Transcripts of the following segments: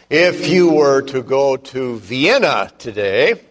If you were to go to Vienna today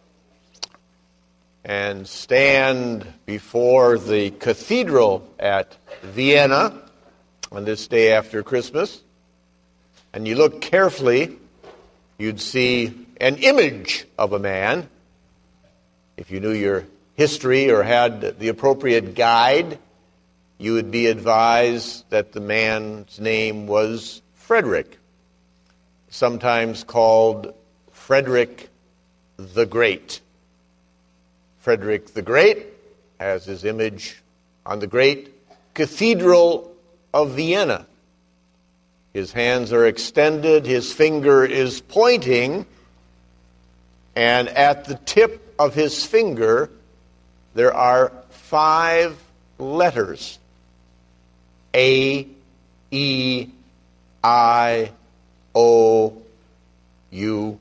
and stand before the cathedral at Vienna on this day after Christmas, and you look carefully, you'd see an image of a man. If you knew your history or had the appropriate guide, you would be advised that the man's name was Frederick, sometimes called Frederick the Great. Frederick the Great has his image on the great Cathedral of Vienna. His hands are extended, his finger is pointing, and at the tip of his finger there are 5 letters: A, E, I, O, U.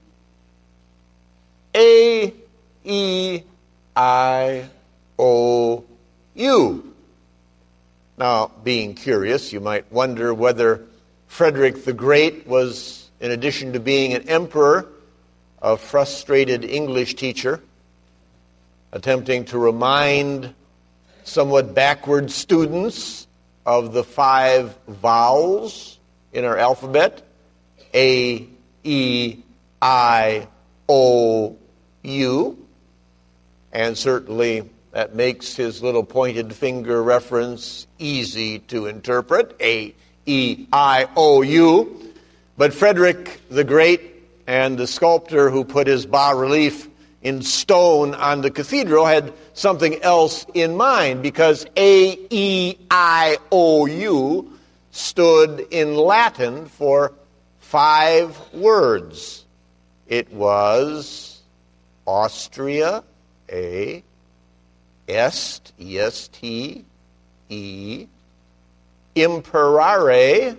A, E, I, O, U. Now, being curious, you might wonder whether Frederick the Great was, in addition to being an emperor, a frustrated English teacher, attempting to remind somewhat backward students of the 5 vowels in our alphabet: A, E, I, O, U. And certainly that makes his little pointed finger reference easy to interpret: A, E, I, O, U. But Frederick the Great and the sculptor who put his bas-relief in stone on the cathedral had something else in mind, because A, E, I, O, U stood in Latin for 5 words. It was Austria, A, Est, E-S-T, E, Imperare,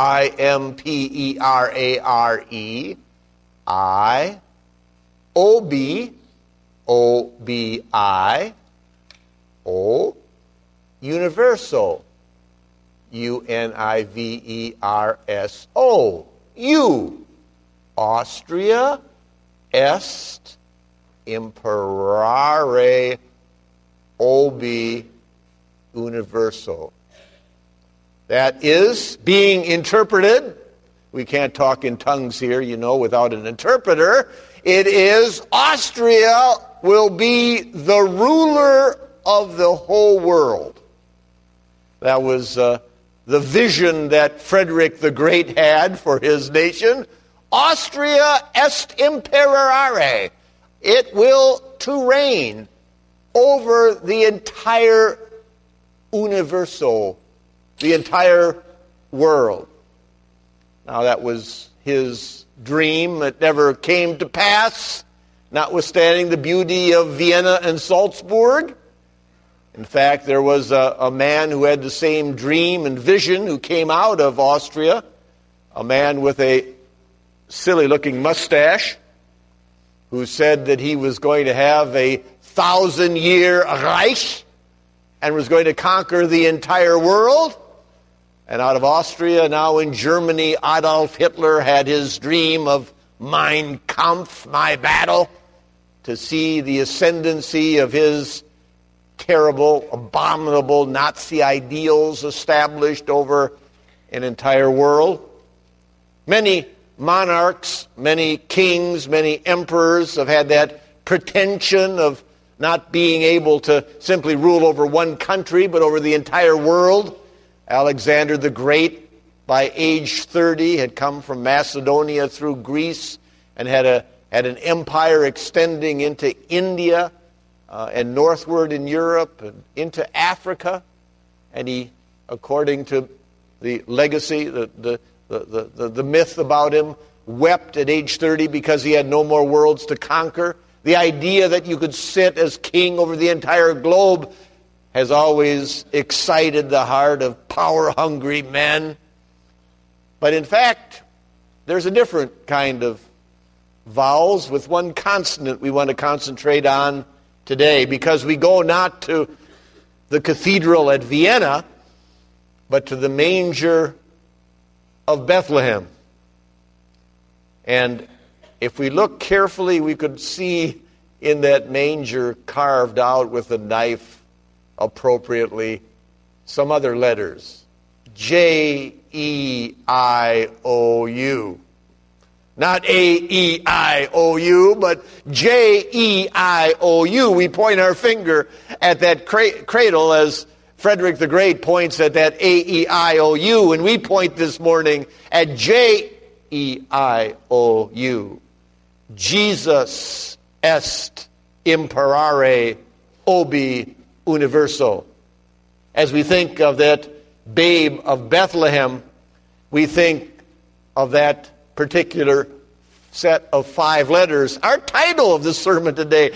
I-M-P-E-R-A-R-E, I, Obi, O-B-I, O, Universo, U-N-I-V-E-R-S-O, U, Austria, Est, Imperare, Obi, Universo. That is being interpreted. We can't talk in tongues here, without an interpreter. It is Austria will be the ruler of the whole world. That was the vision that Frederick the Great had for his nation. Austria est imperare. It will to reign over the entire universo, the entire world. Now, that was his dream. It never came to pass, notwithstanding the beauty of Vienna and Salzburg. In fact, there was a man who had the same dream and vision who came out of Austria, a man with a silly-looking mustache, who said that he was going to have a 1,000-year Reich and was going to conquer the entire world. And out of Austria, now in Germany, Adolf Hitler had his dream of Mein Kampf, my battle, to see the ascendancy of his terrible, abominable Nazi ideals established over an entire world. Many monarchs, many kings, many emperors have had that pretension of not being able to simply rule over one country, but over the entire world. Alexander the Great, by age 30, had come from Macedonia through Greece and had an empire extending into India and northward in Europe and into Africa. And he, according to the legacy, the myth about him, wept at age 30 because he had no more worlds to conquer. The idea that you could sit as king over the entire globe has always excited the heart of power-hungry men. But in fact, there's a different kind of vowels with one consonant we want to concentrate on today, because we go not to the cathedral at Vienna, but to the manger of Bethlehem. And if we look carefully, we could see in that manger carved out with a knife appropriately some other letters. J-E-I-O-U. Not A-E-I-O-U, but J-E-I-O-U. We point our finger at that cradle as Frederick the Great points at that A-E-I-O-U, and we point this morning at J-E-I-O-U. Jesus est imperare obi universo. As we think of that babe of Bethlehem, we think of that particular set of 5 letters. Our title of the sermon today,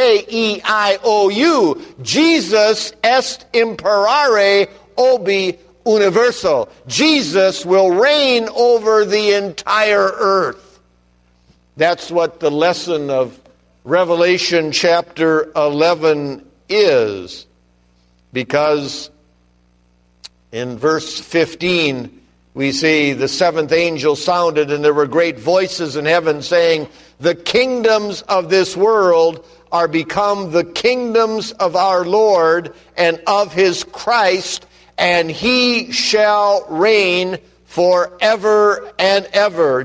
J-E-I-O-U, Jesus est imperare obi universo. Jesus will reign over the entire earth. That's what the lesson of Revelation chapter 11 is. Because in verse 15, we see the 7th angel sounded, and there were great voices in heaven saying, the kingdoms of this world are become the kingdoms of our Lord and of his Christ, and he shall reign forever and ever.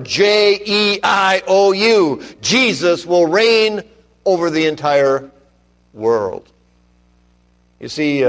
J-E-I-O-U. Jesus will reign over the entire world. You see,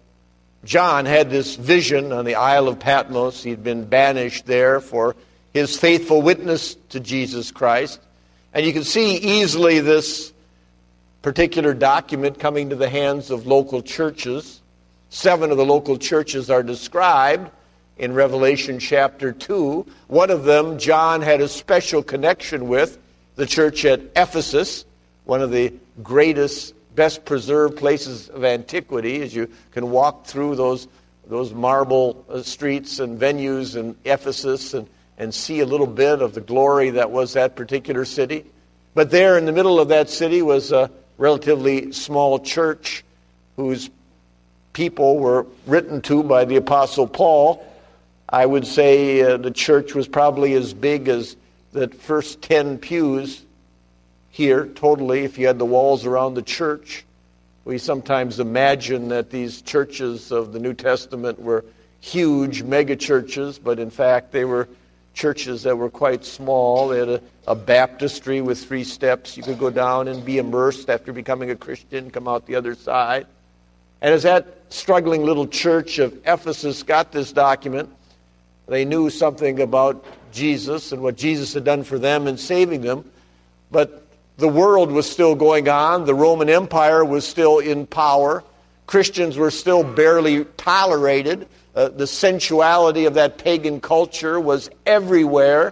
John had this vision on the Isle of Patmos. He'd been banished there for his faithful witness to Jesus Christ. And you can see easily this particular document coming to the hands of local churches. 7 of the local churches are described in Revelation chapter 2. One of them, John had a special connection with, the church at Ephesus, one of the greatest, best preserved places of antiquity, as you can walk through those marble streets and venues in Ephesus and see a little bit of the glory that was that particular city. But there in the middle of that city was a relatively small church whose people were written to by the Apostle Paul. I would say the church was probably as big as the first 10 pews here, totally, if you had the walls around the church. We sometimes imagine that these churches of the New Testament were huge mega churches, but in fact they were churches that were quite small. They had a baptistry with 3 steps. You could go down and be immersed after becoming a Christian, come out the other side. And as that struggling little church of Ephesus got this document, they knew something about Jesus and what Jesus had done for them in saving them, but the world was still going on. The Roman Empire was still in power. Christians were still barely tolerated. The sensuality of that pagan culture was everywhere.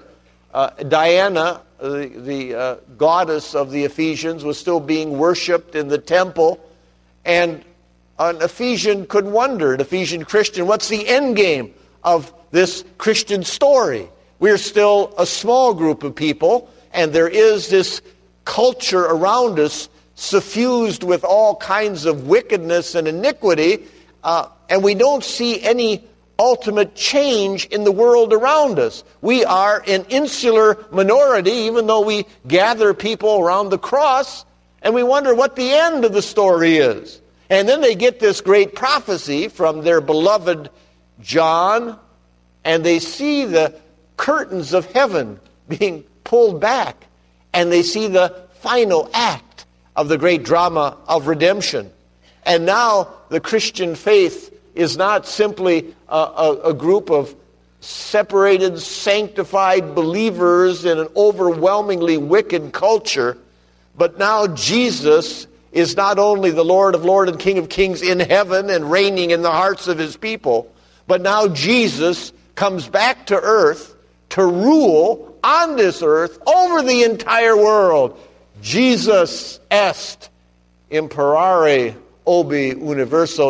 Diana, the goddess of the Ephesians, was still being worshipped in the temple. And an Ephesian could wonder, an Ephesian Christian, what's the end game of this Christian story? We're still a small group of people, and there is this culture around us suffused with all kinds of wickedness and iniquity, and we don't see any ultimate change in the world around us. We are an insular minority, even though we gather people around the cross, and we wonder what the end of the story is. And then they get this great prophecy from their beloved John, and they see the curtains of heaven being pulled back, and they see the final act of the great drama of redemption. And now the Christian faith is not simply a group of separated, sanctified believers in an overwhelmingly wicked culture, but now Jesus is not only the Lord of Lords and King of Kings in heaven and reigning in the hearts of his people, but now Jesus comes back to earth to rule on this earth over the entire world. Jesus est imperare obi universo.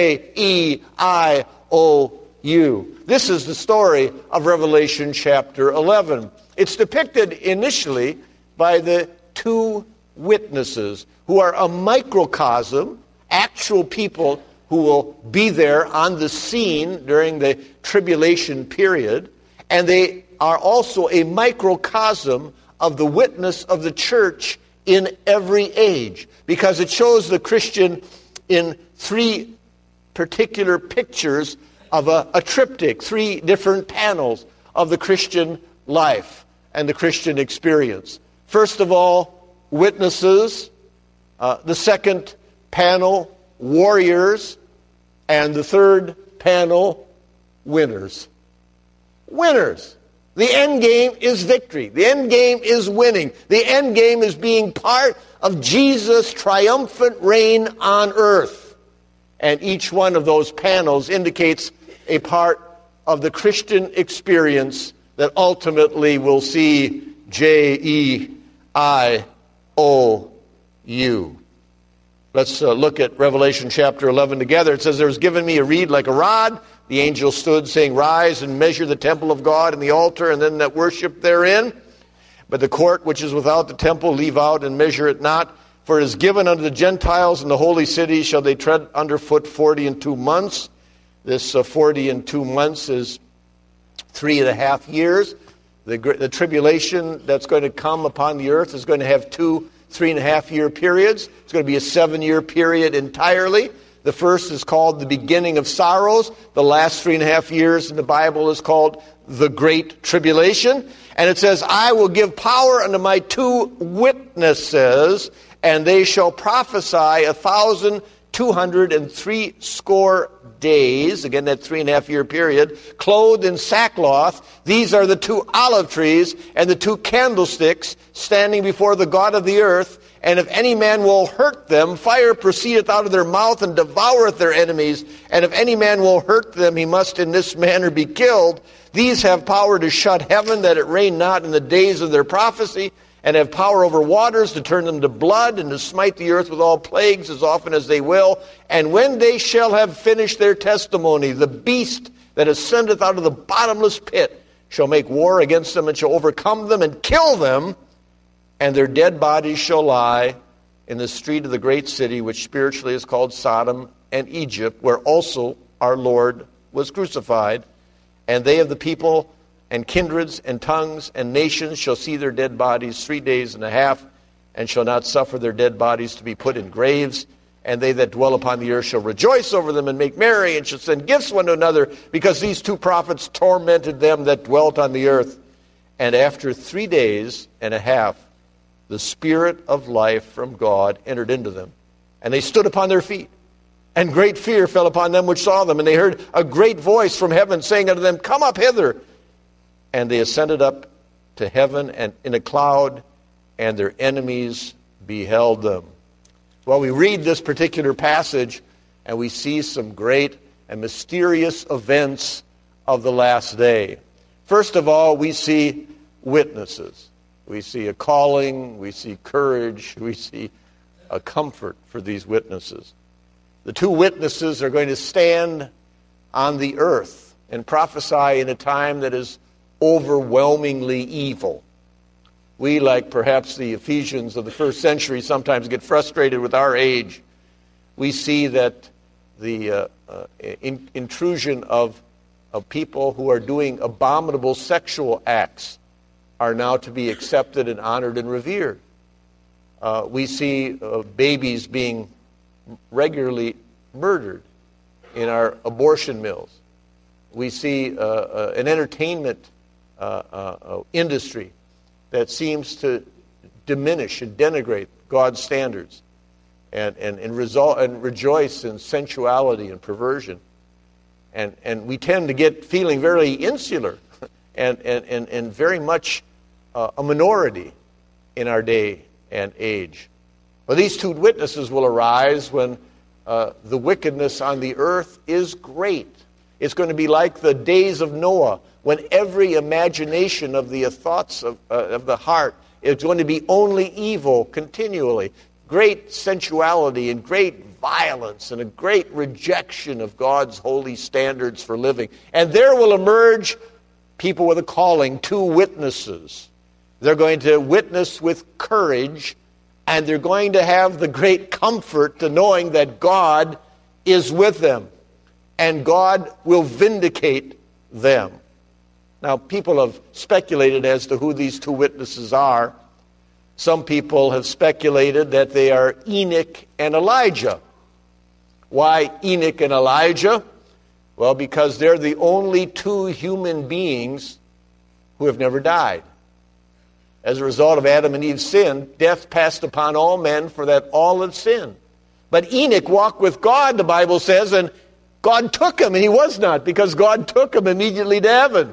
J-E-I-O-U. This is the story of Revelation chapter 11. It's depicted initially by the 2 witnesses who are a microcosm, actual people who will be there on the scene during the tribulation period, and they are also a microcosm of the witness of the church in every age, because it shows the Christian in three particular pictures of a triptych, three different panels of the Christian life and the Christian experience. First of all, witnesses. The second panel, warriors. And the third panel, winners. Winners. The end game is victory. The end game is winning. The end game is being part of Jesus' triumphant reign on earth. And each one of those panels indicates a part of the Christian experience that ultimately will see J-E-I-O-U. Let's look at Revelation chapter 11 together. It says, "There was given me a reed like a rod. The angel stood, saying, 'Rise and measure the temple of God and the altar, and them that worship therein. But the court which is without the temple leave out, and measure it not. For it is given unto the Gentiles in the holy city, shall they tread underfoot 40 months.'" This 40 months is 3.5 years. The tribulation that's going to come upon the earth is going to have 2 3.5-year periods. It's going to be a 7-year period entirely. The first is called the beginning of sorrows. The last 3.5 years in the Bible is called the Great Tribulation. And it says, "I will give power unto my 2 witnesses, and they shall prophesy 1,260 days." Again, that 3.5-year period. "Clothed in sackcloth. These are the 2 olive trees and the 2 candlesticks standing before the God of the earth. And if any man will hurt them, fire proceedeth out of their mouth and devoureth their enemies. And if any man will hurt them, he must in this manner be killed. These have power to shut heaven, that it rain not in the days of their prophecy, and have power over waters to turn them to blood, and to smite the earth with all plagues as often as they will. And when they shall have finished their testimony, the beast that ascendeth out of the bottomless pit shall make war against them, and shall overcome them and kill them. And their dead bodies shall lie in the street of the great city, which spiritually is called Sodom and Egypt, where also our Lord was crucified. And they of the people and kindreds and tongues and nations shall see their dead bodies 3 days and a half, and shall not suffer their dead bodies to be put in graves. And they that dwell upon the earth shall rejoice over them and make merry, and shall send gifts one to another, because these 2 prophets tormented them that dwelt on the earth. And after 3 days and a half, the Spirit of life from God entered into them. And they stood upon their feet. And great fear fell upon them which saw them. And they heard a great voice from heaven saying unto them, "Come up hither." And they ascended up to heaven and in a cloud, and their enemies beheld them. Well, we read this particular passage, and we see some great and mysterious events of the last day. First of all, we see witnesses. We see a calling, we see courage, we see a comfort for these witnesses. The 2 witnesses are going to stand on the earth and prophesy in a time that is overwhelmingly evil. We, like perhaps the Ephesians of the first century, sometimes get frustrated with our age. We see that the intrusion of people who are doing abominable sexual acts are now to be accepted and honored and revered. We see babies being regularly murdered in our abortion mills. We see an entertainment industry that seems to diminish and denigrate God's standards and rejoice in sensuality and perversion. And we tend to get feeling very insular and very much a minority in our day and age. Well, these 2 witnesses will arise when the wickedness on the earth is great. It's going to be like the days of Noah, when every imagination of the thoughts of the heart is going to be only evil continually. Great sensuality and great violence and a great rejection of God's holy standards for living. And there will emerge people with a calling, 2 witnesses. They're going to witness with courage, and they're going to have the great comfort to knowing that God is with them, and God will vindicate them. Now, people have speculated as to who these two witnesses are. Some people have speculated that they are Enoch and Elijah. Why Enoch and Elijah? Well, because they're the only two human beings who have never died. As a result of Adam and Eve's sin, death passed upon all men, for that all have sinned. But Enoch walked with God, the Bible says, and God took him, and he was not, because God took him immediately to heaven.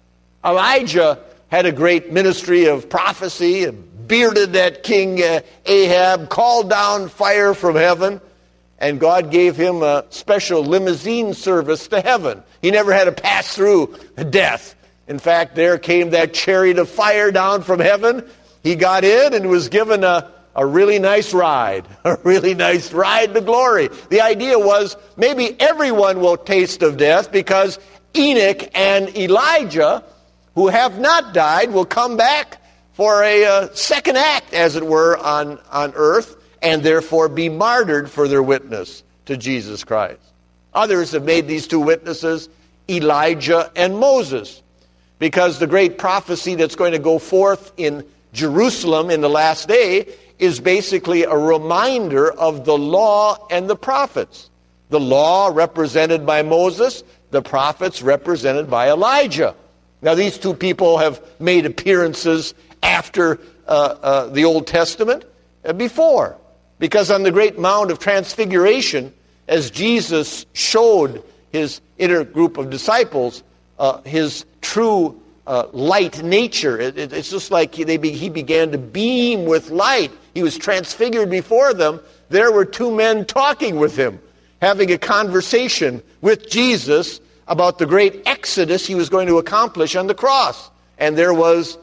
Elijah had a great ministry of prophecy, and bearded that king Ahab, called down fire from heaven, and God gave him a special limousine service to heaven. He never had to pass through death. In fact, there came that chariot of fire down from heaven. He got in and was given a really nice ride, a really nice ride to glory. The idea was maybe everyone will taste of death, because Enoch and Elijah, who have not died, will come back for a second act, as it were, on earth, and therefore be martyred for their witness to Jesus Christ. Others have made these two witnesses Elijah and Moses, because the great prophecy that's going to go forth in Jerusalem in the last day is basically a reminder of the law and the prophets. The law represented by Moses, the prophets represented by Elijah. Now, these two people have made appearances after the Old Testament before. Because on the great Mount of Transfiguration, as Jesus showed his inner group of disciples his true light nature, it's just like he began to beam with light. He was transfigured before them. There were two men talking with him, having a conversation with Jesus about the great exodus he was going to accomplish on the cross. And there was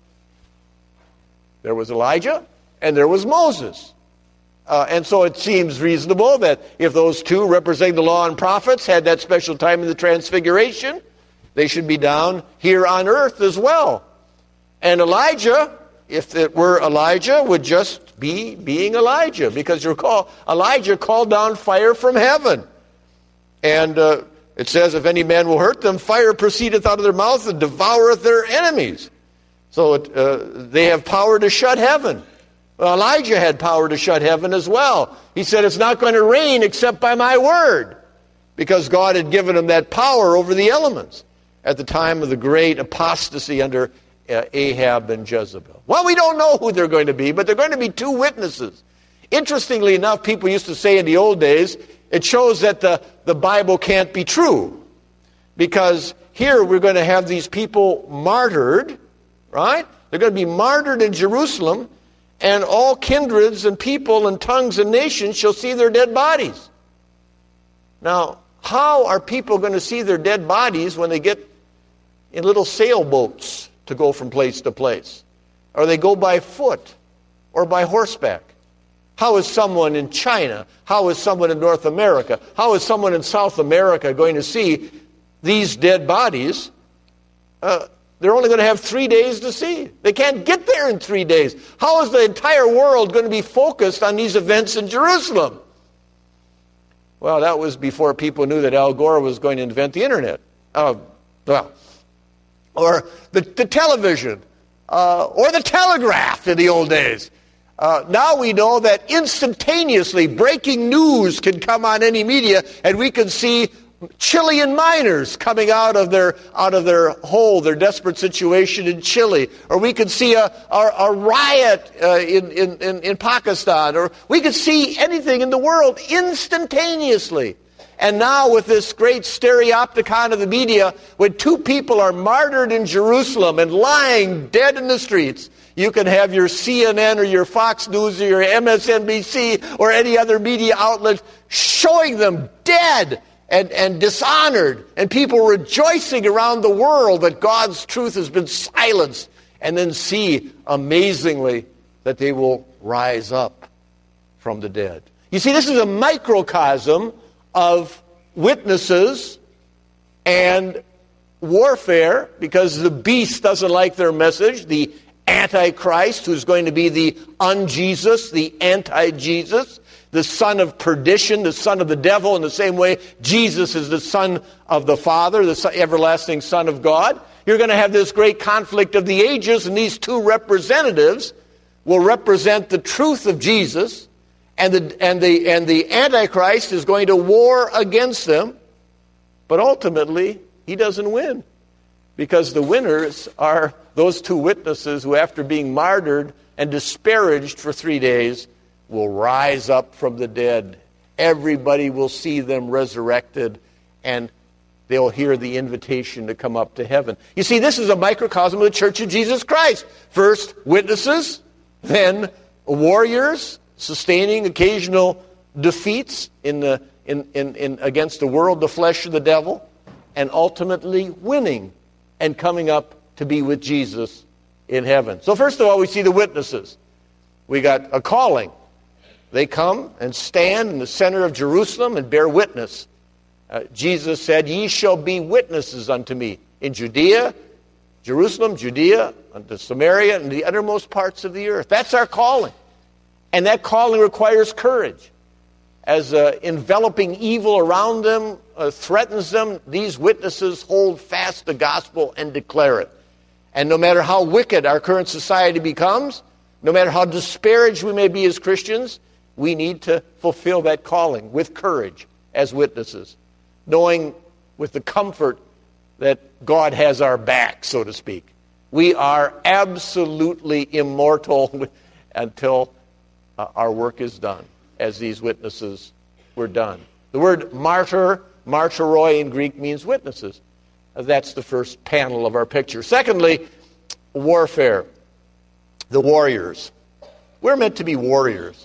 Elijah and there was Moses. And so it seems reasonable that if those two representing the law and prophets had that special time in the Transfiguration, they should be down here on earth as well. And Elijah, if it were Elijah, would just be being Elijah. Because you recall, Elijah called down fire from heaven. And it says, if any man will hurt them, fire proceedeth out of their mouth and devoureth their enemies. So they have power to shut heaven. Well, Elijah had power to shut heaven as well. He said, it's not going to rain except by my word, because God had given him that power over the elements at the time of the great apostasy under Ahab and Jezebel. Well, we don't know who they're going to be, but they're going to be two witnesses. Interestingly enough, people used to say in the old days, it shows that the Bible can't be true, because here we're going to have these people martyred, right? They're going to be martyred in Jerusalem, and all kindreds and people and tongues and nations shall see their dead bodies. Now, how are people going to see their dead bodies when they get in little sailboats to go from place to place? Or they go by foot or by horseback? How is someone in China? How is someone in North America? How is someone in South America going to see these dead bodies? They're only going to have 3 days to see. They can't get there in 3 days. How is the entire world going to be focused on these events in Jerusalem? Well, that was before people knew that Al Gore was going to invent the internet. Or the television, or the telegraph in the old days. Now we know that instantaneously breaking news can come on any media, and we can see Chilean miners coming out of their hole, their desperate situation in Chile, or we could see a riot in Pakistan, or we could see anything in the world instantaneously. And now with this great stereopticon of the media, when two people are martyred in Jerusalem and lying dead in the streets, you can have your CNN or your Fox News or your MSNBC or any other media outlet showing them dead and dishonored, and people rejoicing around the world that God's truth has been silenced, and then see, amazingly, that they will rise up from the dead. You see, this is a microcosm of witnesses and warfare, because the beast doesn't like their message, the Antichrist, who's going to be the un-Jesus, the anti-Jesus, the son of perdition, the son of the devil, in the same way Jesus is the son of the Father, the everlasting Son of God. You're going to have this great conflict of the ages, and these two representatives will represent the truth of Jesus, and the Antichrist is going to war against them. But ultimately, he doesn't win, because the winners are those two witnesses who, after being martyred and disparaged for 3 days, will rise up from the dead. Everybody will see them resurrected, and they'll hear the invitation to come up to heaven. You see, this is a microcosm of the Church of Jesus Christ. First, witnesses, then warriors, sustaining occasional defeats against the world, the flesh, and the devil, and ultimately winning and coming up to be with Jesus in heaven. So first of all, we see the witnesses. We got a calling. They come and stand in the center of Jerusalem and bear witness. Jesus said, "Ye shall be witnesses unto me in Judea, Jerusalem, Judea, unto Samaria, and the uttermost parts of the earth." That's our calling. And that calling requires courage. As enveloping evil around them threatens them, these witnesses hold fast the gospel and declare it. And no matter how wicked our current society becomes, no matter how disparaged we may be as Christians, we need to fulfill that calling with courage as witnesses, knowing with the comfort that God has our back, so to speak. We are absolutely immortal until our work is done, as these witnesses were done. The word martyr, martyroi in Greek, means witnesses. That's the first panel of our picture. Secondly, warfare. The warriors. We're meant to be warriors.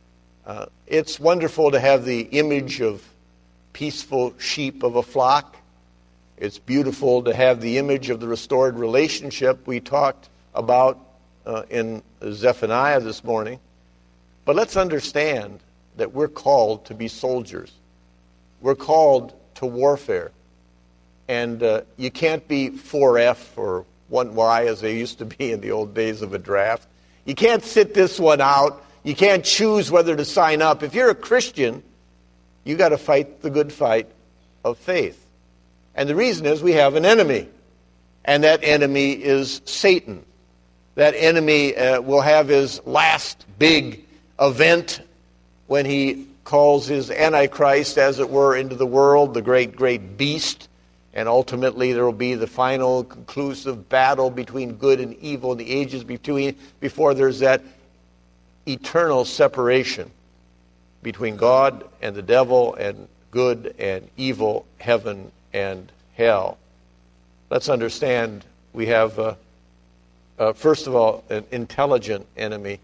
It's wonderful to have the image of peaceful sheep of a flock. It's beautiful to have the image of the restored relationship we talked about in Zephaniah this morning. But let's understand that we're called to be soldiers. We're called to warfare. And you can't be 4F or 1Y as they used to be in the old days of a draft. You can't sit this one out. You can't choose whether to sign up. If you're a Christian, you got to fight the good fight of faith. And the reason is we have an enemy. And that enemy is Satan. That enemy will have his last big event when he calls his Antichrist, as it were, into the world, the great, great beast. And ultimately there will be the final conclusive battle between good and evil in the ages before there's that eternal separation between God and the devil and good and evil, heaven and hell. Let's understand we have, first of all, an intelligent enemy.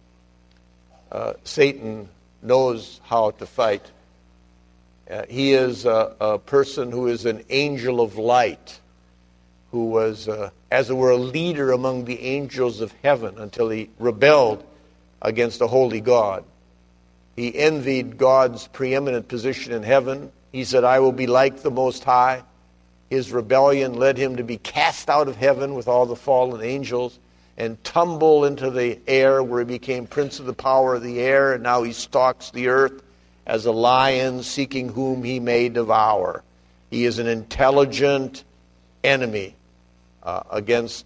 Satan knows how to fight. He is a person who is an angel of light, who was, as it were, a leader among the angels of heaven until he rebelled against a holy God. He envied God's preeminent position in heaven. He said, "I will be like the Most High." His rebellion led him to be cast out of heaven with all the fallen angels and tumble into the air, where he became prince of the power of the air, and now he stalks the earth as a lion seeking whom he may devour. He is an intelligent enemy against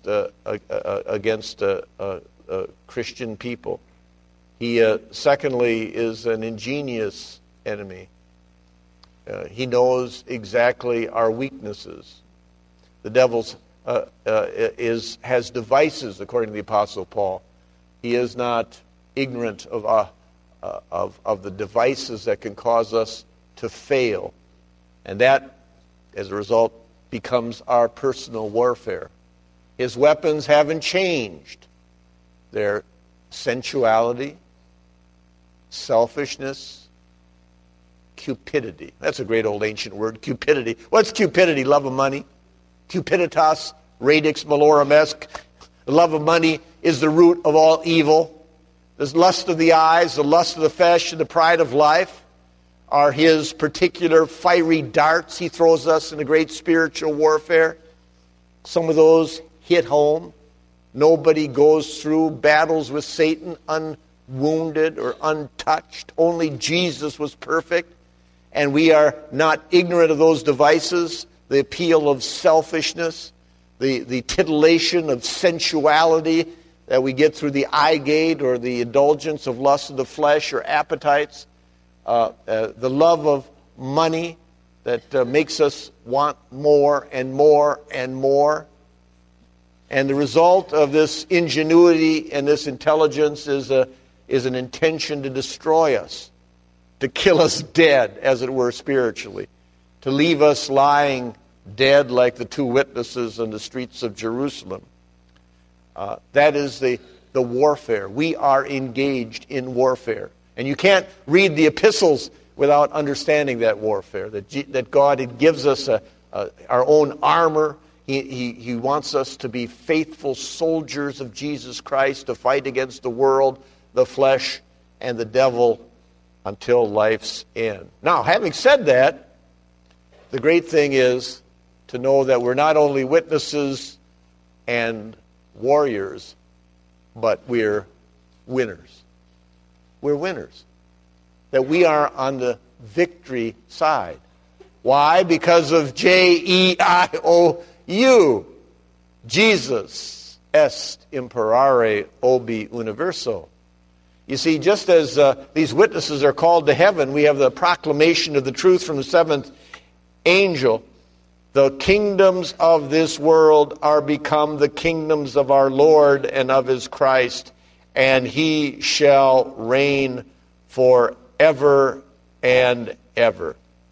Christian people. He, secondly, is an ingenious enemy. He knows exactly our weaknesses. The devil has devices, according to the Apostle Paul. He is not ignorant of the devices that can cause us to fail. And that, as a result, becomes our personal warfare. His weapons haven't changed. They're sensuality, selfishness, cupidity. That's a great old ancient word, cupidity. What's cupidity? Love of money. Cupiditas, radix malorum est. The love of money is the root of all evil. The lust of the eyes, the lust of the flesh, and the pride of life are his particular fiery darts he throws us in a great spiritual warfare. Some of those hit home. Nobody goes through battles with Satan unwounded or untouched. Only Jesus was perfect. And we are not ignorant of those devices, the appeal of selfishness, the titillation of sensuality that we get through the eye gate or the indulgence of lust of the flesh or appetites, the love of money that makes us want more and more and more. And the result of this ingenuity and this intelligence is an intention to destroy us, to kill us dead, as it were, spiritually, to leave us lying dead like the two witnesses on the streets of Jerusalem. That is the warfare. We are engaged in warfare. And you can't read the epistles without understanding that warfare, that God gives us our own armor. He wants us to be faithful soldiers of Jesus Christ, to fight against the world, the flesh, and the devil until life's end. Now, having said that, the great thing is to know that we're not only witnesses and warriors, but we're winners. We're winners. That we are on the victory side. Why? Because of J-E-I-O-U. Jesus est imperare obi universo. You see, just as these witnesses are called to heaven, we have the proclamation of the truth from the seventh angel. The kingdoms of this world are become the kingdoms of our Lord and of his Christ, and he shall reign forever and ever.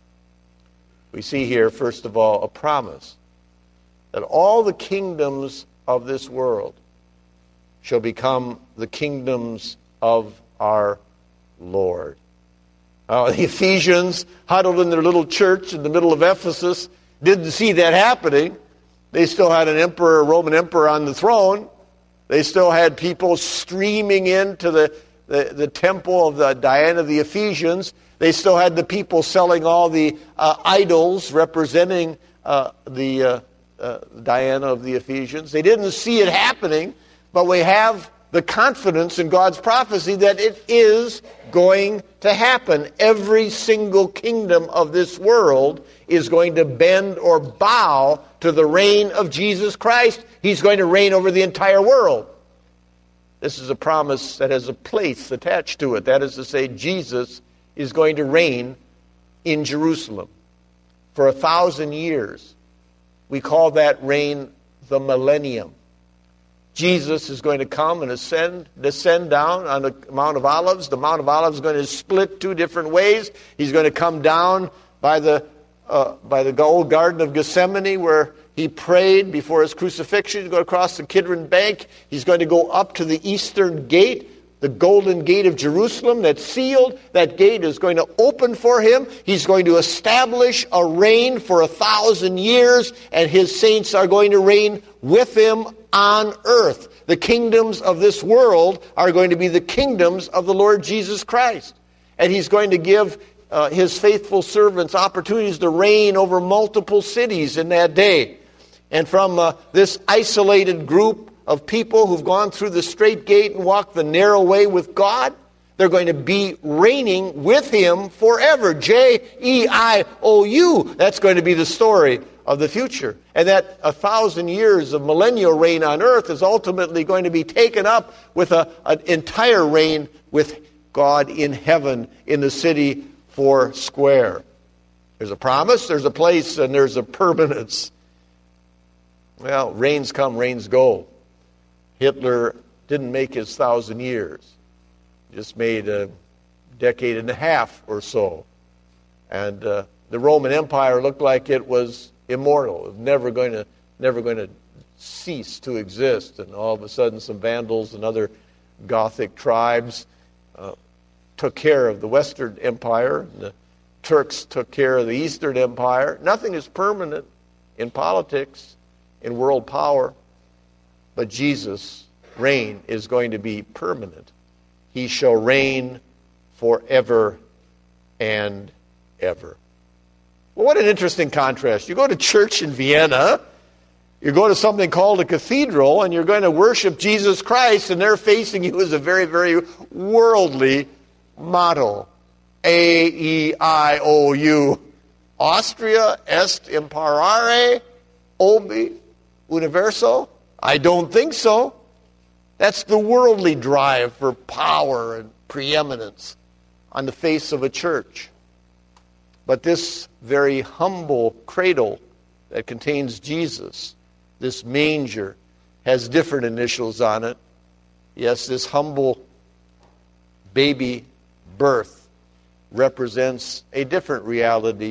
We see here, first of all, a promise that all the kingdoms of this world shall become the kingdoms of our Lord. The Ephesians, huddled in their little church in the middle of Ephesus, didn't see that happening. They still had an emperor, a Roman emperor on the throne. They still had people streaming into the temple of the Diana of the Ephesians. They still had the people selling all the idols representing the Diana of the Ephesians. They didn't see it happening, but we have the confidence in God's prophecy that it is going to happen. Every single kingdom of this world is going to bend or bow to the reign of Jesus Christ. He's going to reign over the entire world. This is a promise that has a place attached to it. That is to say, Jesus is going to reign in Jerusalem for 1,000 years. We call that reign the millennium. Jesus is going to come and descend down on the Mount of Olives. The Mount of Olives is going to split two different ways. He's going to come down by the old Garden of Gethsemane where he prayed before his crucifixion. He's going to cross the Kidron Bank. He's going to go up to the eastern gate, the golden gate of Jerusalem that's sealed. That gate is going to open for him. He's going to establish a reign for 1,000 years, and his saints are going to reign with him on earth. The kingdoms of this world are going to be the kingdoms of the Lord Jesus Christ. And he's going to give his faithful servants opportunities to reign over multiple cities in that day. And from this isolated group of people who've gone through the straight gate and walked the narrow way with God, they're going to be reigning with him forever. J-E-I-O-U. That's going to be the story of the future. And that 1,000 years of millennial reign on earth is ultimately going to be taken up with an entire reign with God in heaven in the city four square. There's a promise, there's a place, and there's a permanence. Well, reigns come, reigns go. Hitler didn't make his 1,000 years. Just made a decade and a half or so. And the Roman Empire looked like it was immortal. It was never going to cease to exist. And all of a sudden some Vandals and other Gothic tribes took care of the Western Empire. And the Turks took care of the Eastern Empire. Nothing is permanent in politics, in world power. But Jesus' reign is going to be permanent. He shall reign forever and ever. Well, what an interesting contrast. You go to church in Vienna, you go to something called a cathedral, and you're going to worship Jesus Christ, and they're facing you as a very, very worldly model. A-E-I-O-U. Austria est imparare obi universal? I don't think so. That's the worldly drive for power and preeminence on the face of a church. But this very humble cradle that contains Jesus, this manger, has different initials on it. Yes, this humble baby birth represents a different reality,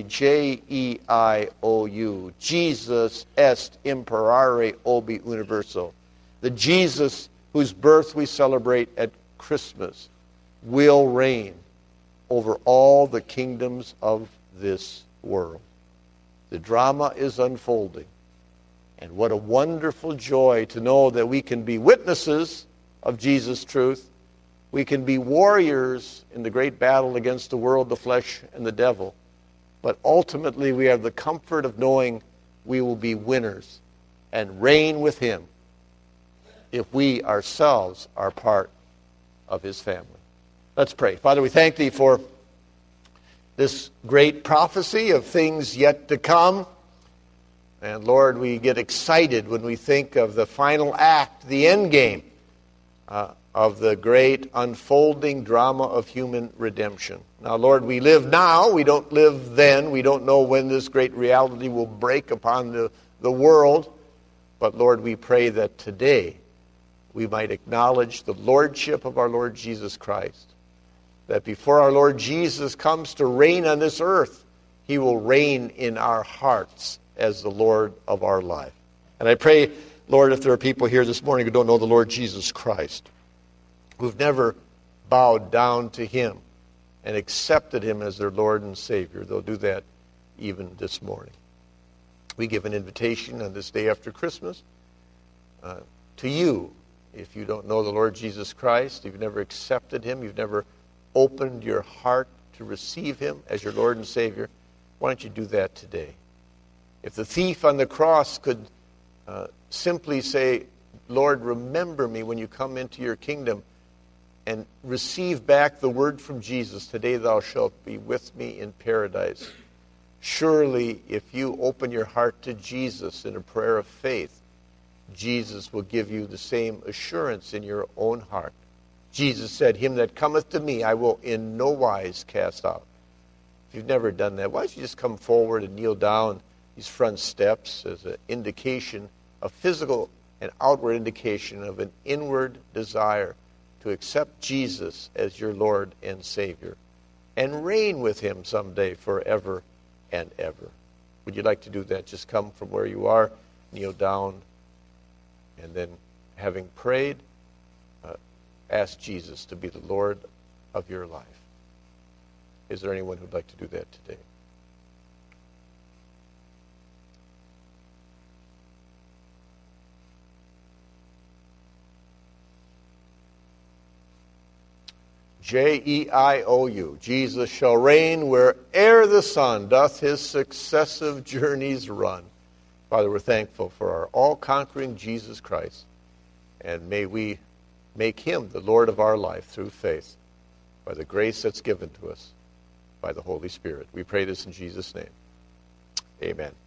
J-E-I-O-U, Jesus est imperare obi universo. The Jesus whose birth we celebrate at Christmas will reign over all the kingdoms of this world. The drama is unfolding. And what a wonderful joy to know that we can be witnesses of Jesus' truth. We can be warriors in the great battle against the world, the flesh, and the devil. But ultimately we have the comfort of knowing we will be winners and reign with him if we ourselves are part of his family. Let's pray. Father, we thank thee for this great prophecy of things yet to come. And Lord, we get excited when we think of the final act, the end game of the great unfolding drama of human redemption. Now, Lord, we live now. We don't live then. We don't know when this great reality will break upon the world. But, Lord, we pray that today we might acknowledge the lordship of our Lord Jesus Christ. That before our Lord Jesus comes to reign on this earth, he will reign in our hearts as the Lord of our life. And I pray, Lord, if there are people here this morning who don't know the Lord Jesus Christ, who've never bowed down to him and accepted him as their Lord and Savior, they'll do that even this morning. We give an invitation on this day after Christmas to you. If you don't know the Lord Jesus Christ, you've never accepted him, you've never opened your heart to receive him as your Lord and Savior, why don't you do that today? If the thief on the cross could simply say, Lord, remember me when you come into your kingdom, and receive back the word from Jesus, today thou shalt be with me in paradise. Surely, if you open your heart to Jesus in a prayer of faith, Jesus will give you the same assurance in your own heart. Jesus said, him that cometh to me, I will in no wise cast out. If you've never done that, why don't you just come forward and kneel down these front steps as an indication, a physical and outward indication of an inward desire to accept Jesus as your Lord and Savior and reign with him someday forever and ever. Would you like to do that? Just come from where you are, kneel down, and then having prayed, ask Jesus to be the Lord of your life. Is there anyone who'd like to do that today? J-E-I-O-U. Jesus shall reign where'er the sun doth his successive journeys run. Father, we're thankful for our all-conquering Jesus Christ. And may we make him the Lord of our life through faith, by the grace that's given to us by the Holy Spirit. We pray this in Jesus' name. Amen.